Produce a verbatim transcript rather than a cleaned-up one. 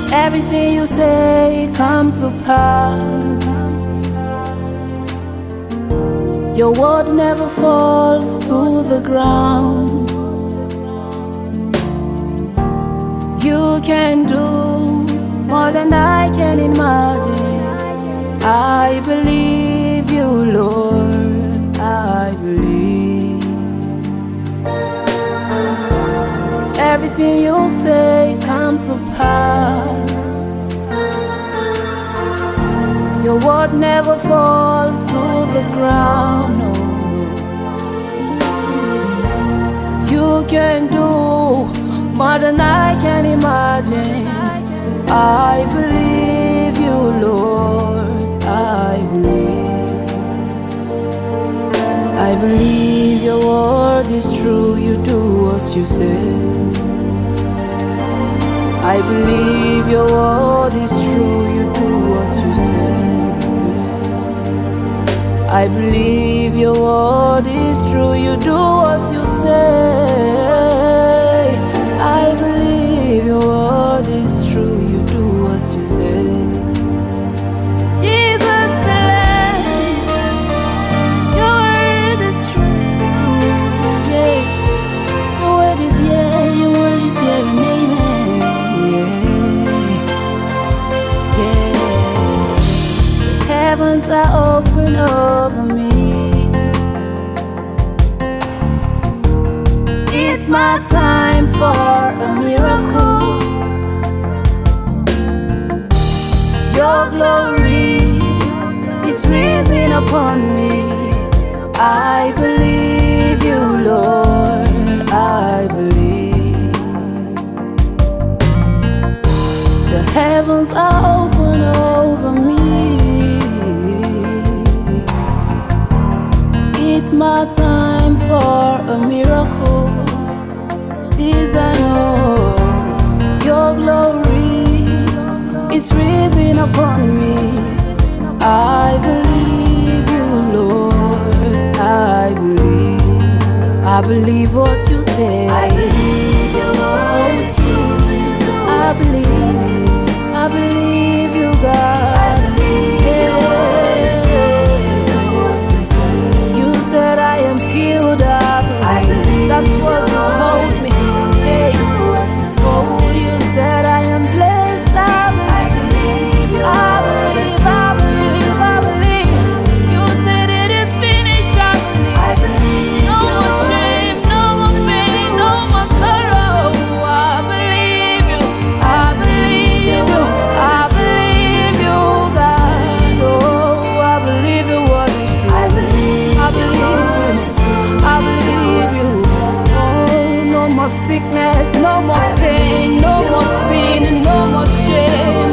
Everything you say come to pass. Your word never falls to the ground. You can do more than I can imagine. I believe you, Lord, I believe. Everything you say come to pass. Your word never falls to the ground, no, no. You can do more than I can imagine. I believe you, Lord, I believe. I believe your word is true, you do what you say. I believe your word is true, you do what you say. I believe your word is true, you do what you say. I believe your word is true, you do what you say. Jesus, the Lamb, your word is true, yeah. Your word is yeah, your word is yeah, and amen, yeah, yeah. The heavens are open over me. It's my time for a miracle. Your glory is rising upon me. I believe you, Lord, I believe. The heavens are open over me. It's my time for a miracle. This I know, your glory is rising upon me. I believe you, Lord, I believe. I believe what you say. I believe your word is true. I believe you, I believe you, God. I believe your word is true. You said I am healed, I believe. That's what you told me. Hey, oh, you said I am blessed. I believe, I believe, I believe, I believe. You said it is finished. I believe. No more shame, no more pain, no more sorrow. I believe you, I believe you, I believe you, God. Oh, I believe your word is true. I believe, I believe you, I believe you. Oh, no more sickness, no more pain, no more sin, no more shame.